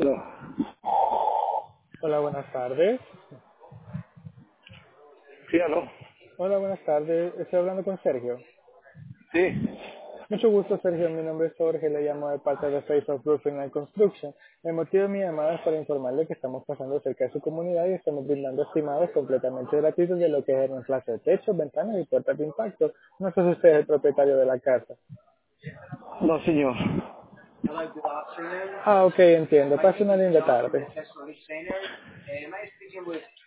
No. Hola, buenas tardes. Sí, aló. Hola, buenas tardes. Estoy hablando con Sergio. Sí. Mucho gusto, Sergio. Mi nombre es Jorge. Le llamo de parte de Face of Roofing and Construction. El motivo de mi llamada es para informarle que estamos pasando cerca de su comunidad y estamos brindando estimados completamente gratuitos de lo que es el reemplazo de techo, ventanas y puertas de impacto. No sé si usted es el propietario de la casa. No, señor. Ah, ok, entiendo. Pase una linda tarde.